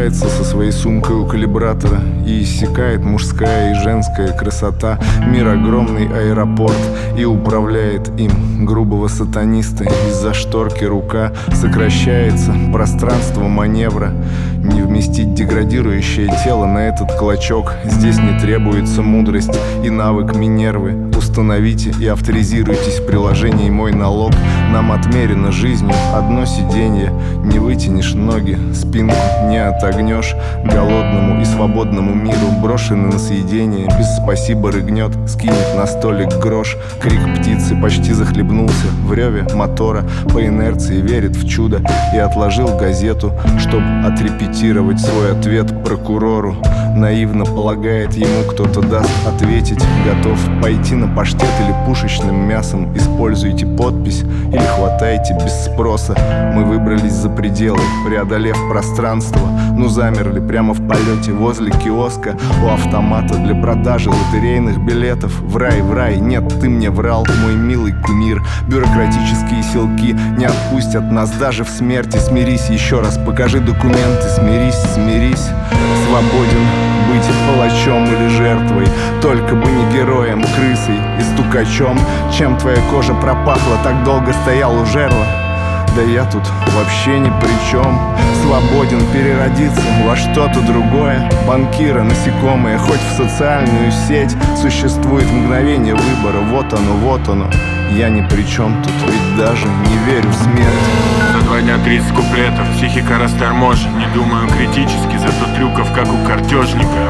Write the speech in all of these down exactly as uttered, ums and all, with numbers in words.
Прощается со своей сумкой у калибратора, и иссякает мужская и женская красота. Мир огромный аэропорт, и управляет им грубого сатаниста. Из-за шторки рука сокращается, пространство маневра. Не вместить деградирующее тело на этот клочок. Здесь не требуется мудрость и навык Минервы. Установите и авторизируйтесь в приложении «Мой налог». Нам отмерено жизнью одно сиденье. Не вытянешь ноги, спинку не отогнешь. Голодному и свободному миру брошенный на съедение без спасибо рыгнет, скинет на столик грош. Крик птицы почти захлебнулся в реве мотора. По инерции верит в чудо и отложил газету, чтоб отрепетировать свой ответ прокурору. Наивно полагает, ему кто-то даст ответить. Готов пойти на паштет или пушечным мясом. Используйте подпись или хватайте без спроса. Мы выбрались за пределы, преодолев пространство. Ну замерли прямо в полете возле киоска у автомата для продажи лотерейных билетов. В рай, в рай, нет, ты мне врал, мой милый кумир. Бюрократические силки не отпустят нас даже в смерти. Смирись еще раз, покажи документы. Смирись, смирись, свободен быть палачом или жертвой. Только бы не героем, крысой и стукачом. Чем твоя кожа пропахла, так долго стоял у жерла? Да я тут вообще ни при чем. Свободен переродиться во что-то другое. Банкира, насекомые, хоть в социальную сеть. Существует мгновение выбора, вот оно, вот оно. Я ни при чем тут, ведь даже не верю в смерть. За два дня тридцать куплетов, психика расторможена. Не думаю критически, зато трюков, как у картежника.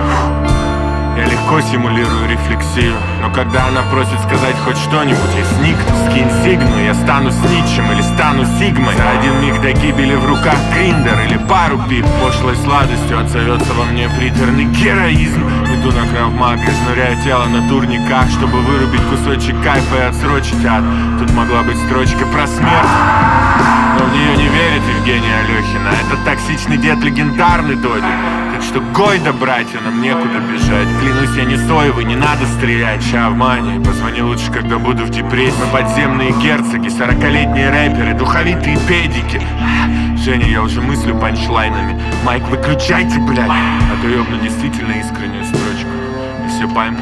Я легко симулирую рефлексию, но когда она просит сказать хоть что-нибудь, я сникну, скинь сигну, я стану снитчем или стану сигмой. За один миг до гибели в руках гриндер или пару пип. Пошлой сладостью отзовется во мне приторный героизм. Иду на крав-маг, изнуряя тело на турниках, чтобы вырубить кусочек кайфа и отсрочить ад. Тут могла быть строчка про смерть, но в нее не верит Евгения Алехина. Это токсичный дед легендарный Доди. Так что Гойда, братья, нам некуда бежать. Клянусь, я не соевый, не надо стрелять. Ща в мане, позвони лучше, когда буду в депрессии. Мы подземные герцоги, сорокалетние рэперы, духовитые педики. Женя, я уже мыслю панчлайнами. Майк, выключайте, блядь, а то ёбну действительно искреннюю строчку, и все пойму.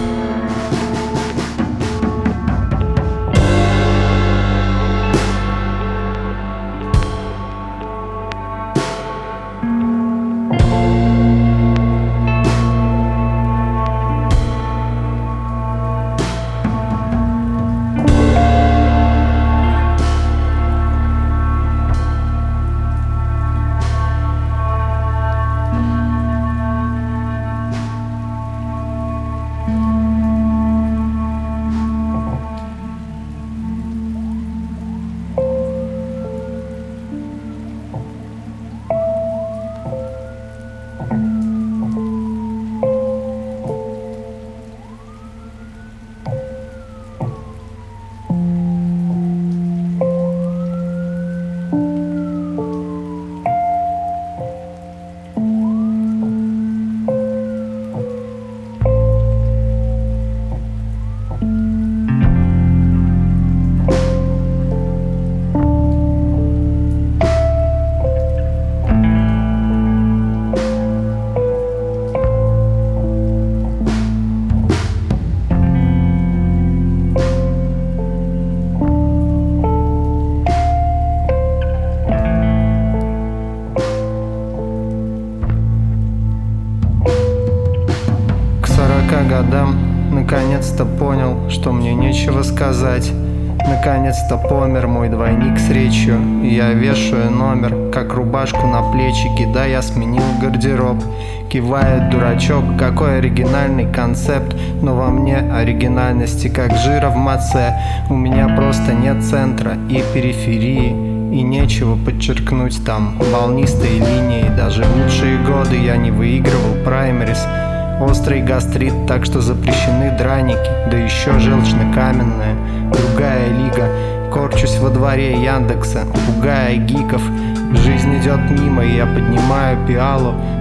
Годам наконец-то понял, что мне нечего сказать. Наконец-то помер мой двойник с речью, и я вешаю номер, как рубашку на плечики. Да, я сменил гардероб. Кивает дурачок, какой оригинальный концепт. Но во мне оригинальности, как жира в маце. У меня просто нет центра и периферии, и нечего подчеркнуть там волнистой линией. Даже в лучшие годы я не выигрывал праймерис. Острый гастрит, так что запрещены драники. Да еще желчно-каменная, другая лига. Корчусь во дворе Яндекса, пугая гиков. Жизнь идет мимо, и я поднимаю пиалу.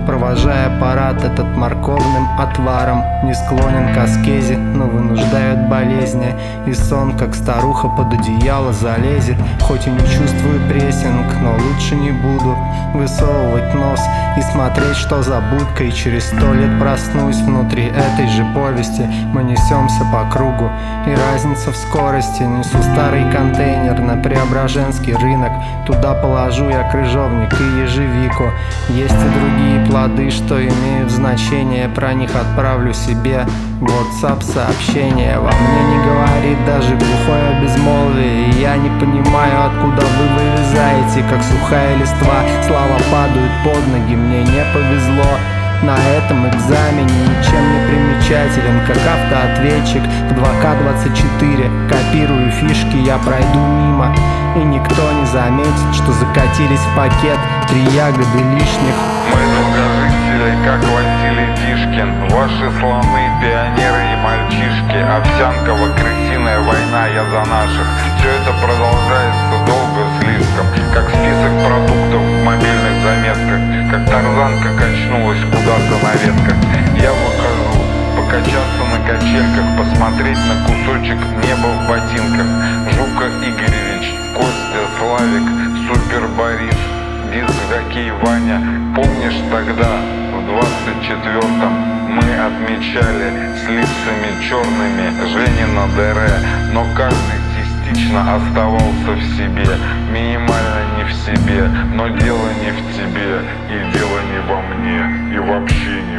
провожая парад этот морковным отваром. Не склонен к аскезе, но вынуждают болезни, и сон, как старуха, под одеяло залезет. Хоть и не чувствую прессинг, но лучше не буду высовывать нос и смотреть, что за будка. И через сто лет проснусь внутри этой же повести. Мы несемся по кругу, и разница в скорости. Несу старый контейнер на Преображенский рынок. Туда положу я крыжовник и ежевику. Есть и другие плоды, что имеют значение. Про них отправлю себе WhatsApp сообщение. Во мне не говорит даже глухое безмолвие, и я не понимаю, откуда вы вылезаете, как сухая листва. Слова падают под ноги, мне не повезло. На этом экзамене ничем не примечателен, как автоответчик в два ка двадцать четыре. Копирую фишки, я пройду мимо, и никто не заметит, что закатились в пакет три ягоды лишних. Мы долгожители, как Василий Тишкин, ваши слоны, пионеры и мальчишки. Овсянково-крысиная война, я за наших. Все это продолжается долго слишком, как список продуктов в мобильных заметках, как тарзанка качнулась куда-то на ветках. Я выхожу покачаться на качельках, посмотреть на кусочек неба в ботинках. Жука Игоревич, Костя, Славик, Супер Борис, диск-хоккей Ваня. Помнишь, тогда, в двадцать четвёртом, мы отмечали с лицами черными Женина ДР, но каждый частично оставался в себе, минимально не в себе. Но дело не в тебе, и дело не во мне, и вообще не